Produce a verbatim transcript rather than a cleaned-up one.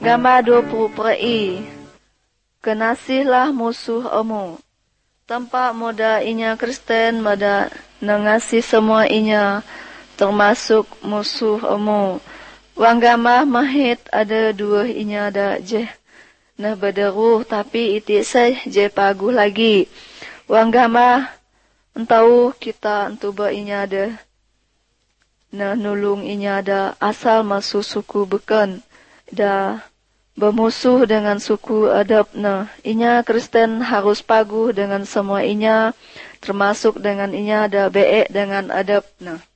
Gambar dua puluh peri. Kenasihlah musuh emu. Tempat muda inya Kristen mada nengasih semua inya termasuk musuh emu. Wanggama mahit ada dua inya ada je. Nah berderuh tapi itik saya je paguh lagi. Wanggama entau kita entuba inya ada. Nah nulung inya ada asal masuk suku beken. Dah bermusuh dengan suku adab. Nah inya Kristen harus paguh dengan semua inya. Termasuk dengan inya ada beek dengan adab. Nah.